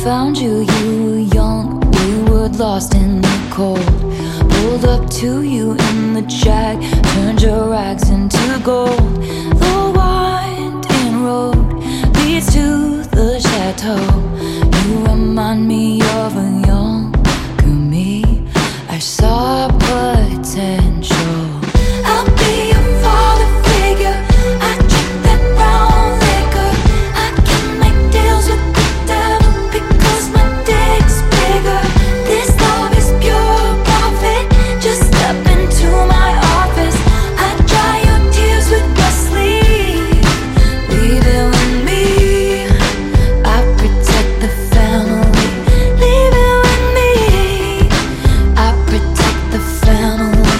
found you, you were young, we were lost in the cold. Pulled up to you in the Jag, turned your rags into gold. The winding road leads to the chateau. You remind me of a younger me. I saw potential. I'll be your father figure. I drink that brown liquor. I can make deals with the devil because my dick's bigger. This love is pure profit. Just step into my office. I dry your tears with my sleeve. Leave it with me. I protect the family. Leave it with me. I protect the family.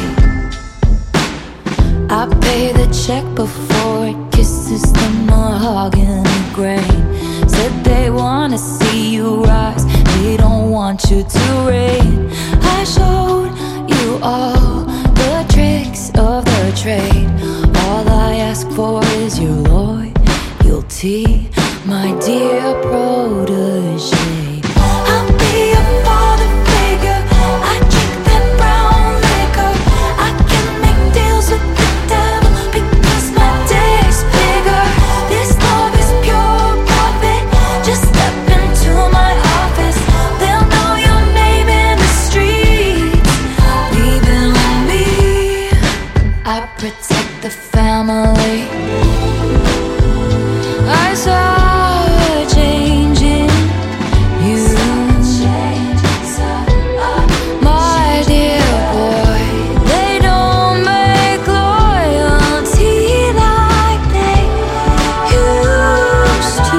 I pay the check before it kisses the mahogany grain. Said they wanna see you rise, they don't want you to reign. I showed you all the tricks of the trade. All I ask for is your loyalty, my dear protege. I'll be your father figure. I drink that brown liquor. I can make deals with the devil because my dick's bigger. This love is pure profit. Just step into my office. They'll know your name in the streets. Leave it with me. I protect the family. I saw a change in you, my dear boy. They don't make loyalty like they used to.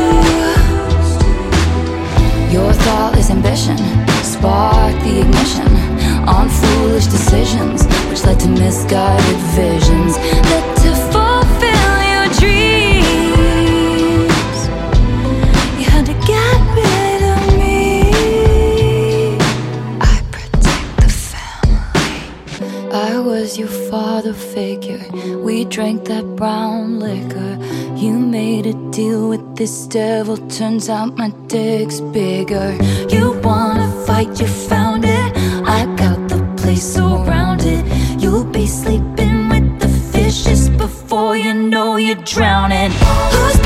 Your thoughtless ambition sparked the ignition on foolish decisions, which led to misguided visions, led to fulfill your dreams. You had to get rid of me. I protect the family. I was your father figure. We drank that brown liquor. You made a deal with this devil. Turns out my dick's bigger. You wanna fight, you found it. I got the place surrounded. You'll be sleeping with the fishes before you know you're drowning. Who's